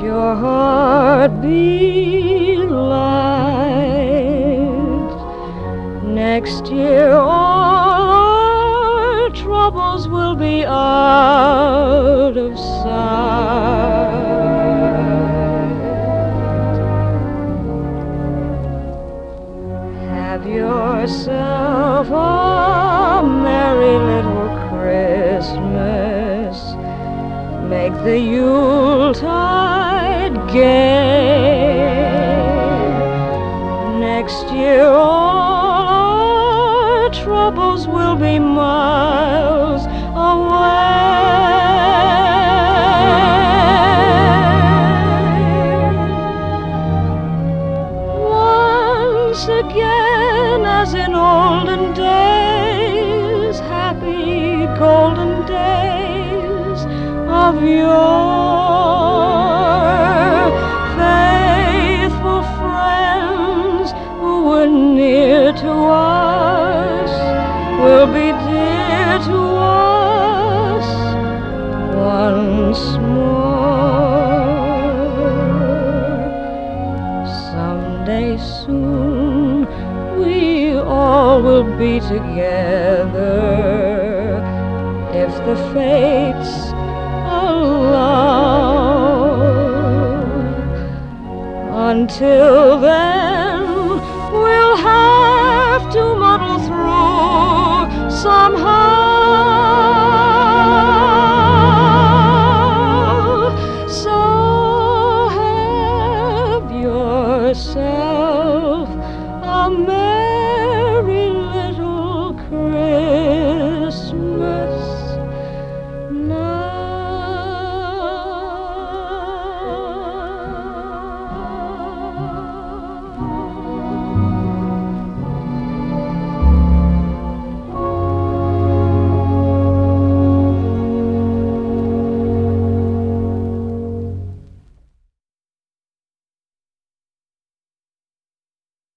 your heart be light, next year all our troubles will be out of sight. Have yourself a merry little Christmas. Make the Yuletide gay. Next year all our troubles will be miles away. Once again, as in olden days, happy golden days of yore, faithful friends who were near to us will be dear to us once more. Someday soon we all will be together, if the fates allow. Until then, we'll have to muddle through somehow.